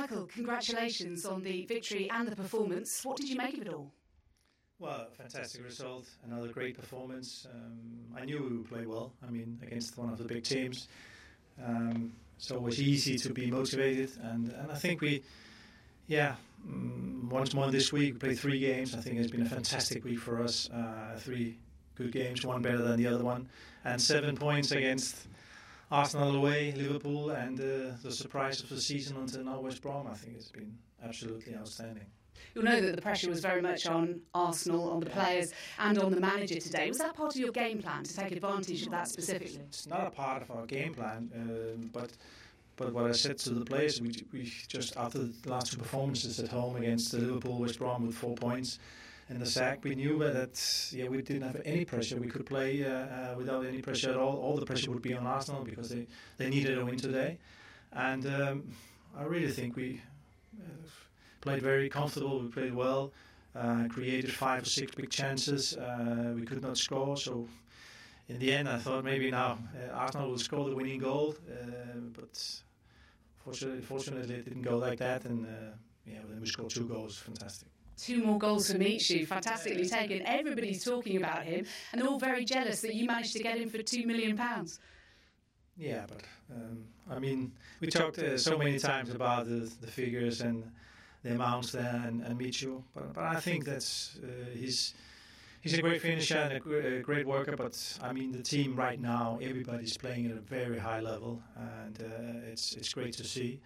Michael, congratulations on the victory and the performance. What did you make of it all? Well, fantastic result, another great performance. I knew we would play well, against one of the big teams. So it was easy to be motivated, and I think once more this week, we played 3 games. I think it's been a fantastic week for us. 3 good games, one better than the other one, and 7 points against Arsenal away, Liverpool, and the surprise of the season until now, West Brom. I think it's been absolutely outstanding. You'll know that the pressure was very much on Arsenal, on the players and on the manager today. Was that part of your game plan, to take advantage of that specifically? It's not a part of our game plan, but what I said to the players, we just, after the last 2 performances at home against the Liverpool, West Brom with 4 points in the sack, we knew that we didn't have any pressure. We could play without any pressure at all. All the pressure would be on Arsenal because they needed a win today. And I really think we played very comfortable. We played well, created 5 or 6 big chances. We could not score, so in the end I thought maybe now Arsenal will score the winning goal, but fortunately it didn't go like that, and then we scored 2 goals. Fantastic. 2 more goals from Michu, fantastically taken. Everybody's talking about him, and they're all very jealous that you managed to get him for £2 million. Yeah, but we talked so many times about the figures and the amounts there, and Michu. But I think that's he's a great finisher and a great worker. But the team right now, everybody's playing at a very high level, and it's great to see.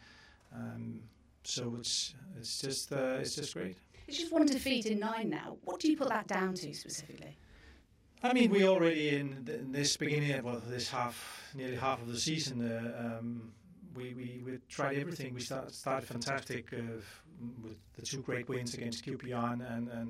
So it's just great. It's just 1 defeat in 9 now. What do you put that down to specifically? We already in this beginning, nearly half of the season, we tried everything. We started fantastic with the 2 great wins against QPR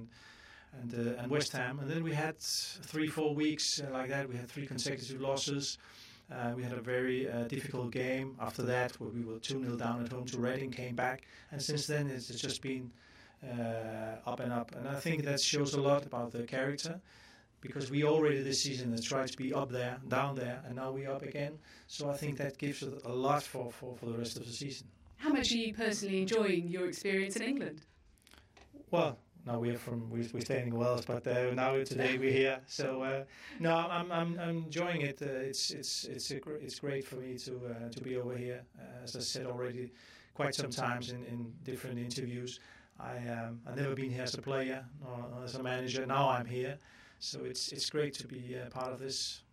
and West Ham, and then we had 3-4 weeks like that. We had 3 consecutive losses. We had a very difficult game after that, where we were 2-0 down at home to Reading, came back, and since then it's just been up and up. And I think that shows a lot about the character, because we already this season have tried to be up there, down there, and now we're up again. So I think that gives us a lot for the rest of the season. How much are you personally enjoying your experience in England? Well, now we're staying in Wales, but now today we're here. So no, I'm enjoying it. It's great for me to be over here. As I said already, quite some times in different interviews. I've never been here as a player or as a manager. Now I'm here, so it's great to be part of this.